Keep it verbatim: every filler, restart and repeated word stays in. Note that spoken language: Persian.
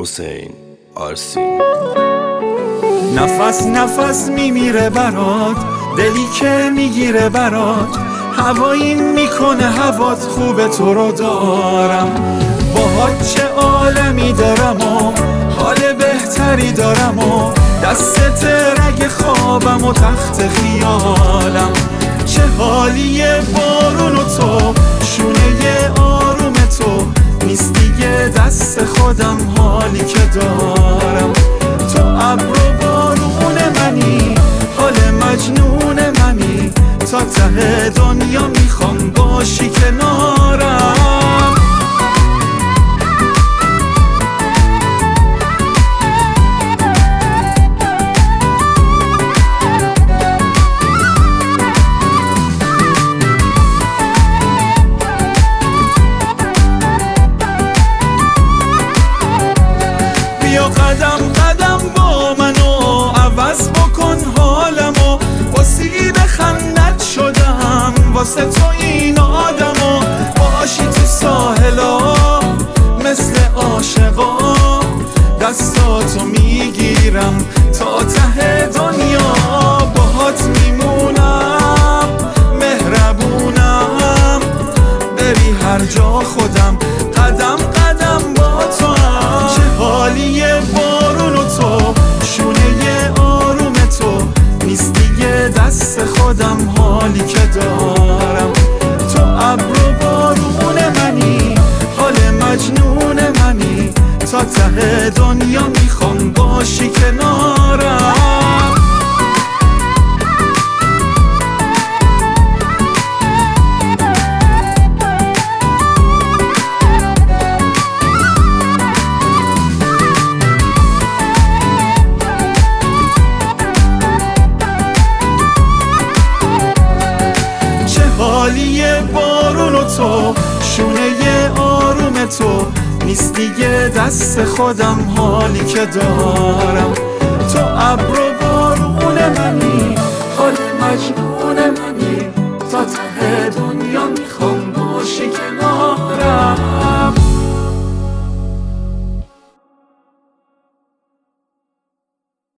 حسین آرسی. نفس نفس میمیره برات، دلی که میگیره برات، هوایی میکنه هوات خوبه تو رو دارم. باهات چه عالمی دارم و حال بهتری دارم و دستت رگ خوابم و تخت خیالم. چه حالیه بارون و تو، شونه آروم تو، نیست دیگه دست خودم حالی که دارم. تو ابر و بارون منی، حال مجنون منی، تا ته دنیا میخوام باشی کنارم. قدم قدم با منو عوض بکن حالمو، واسه بخندت شدم واسه تو این آدمو. باشی تو ساحلا مثل عاشقا، دستاتو میگیرم تا ته دنیا. باهات میمونم مهربونم، بری هر جا خودم قدم قدم با تو هم. چه حالیه بارون و تو، شونه آروم تو، نیست دیگه دست خودم حالی که دارم. تو ابر و بارون منی، حال مجنون منی، تا ته دنیا میخوام باشی کنارم. حالیه بارون و تو، شونه آروم تو، نیست دیگه دست خودم حالی که دارم. تو ابر و بارون منی، حال مجنون منی، تا ته